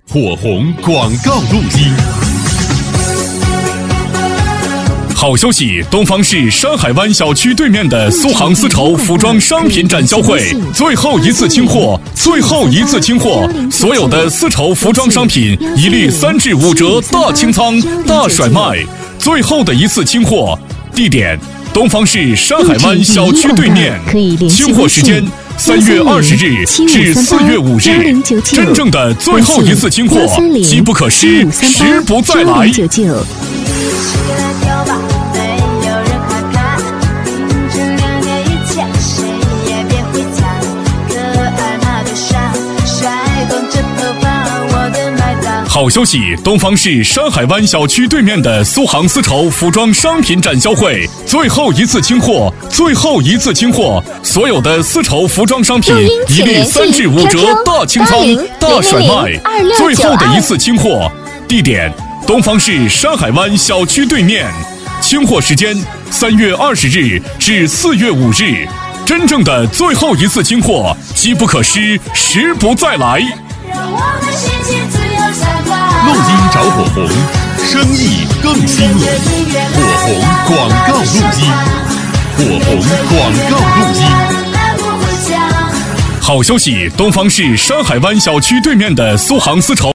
火红广告录音。好消息！东方市山海湾小区对面的苏杭丝绸服装商品展销会最后一次清货，所有的丝绸服装商品一律3至5折大清仓、大甩卖，最后的一次清货，地点东方市山海湾小区对面，清货时间3月20日至4月5日，真正的最后一次清货，机不可失，时不再来。好消息！东方市山海湾小区对面的苏杭丝绸服装商品展销会最后一次清货，所有的丝绸服装商品一律3至5折大清仓、大甩卖，最后的一次清货，地点东方市山海湾小区对面，清货时间3月20日至4月5日，真正的最后一次清货，机不可失，时不再来。录音找火红，生意更兴隆。火红广告录音。好消息！东方市山海湾小区对面的苏杭丝绸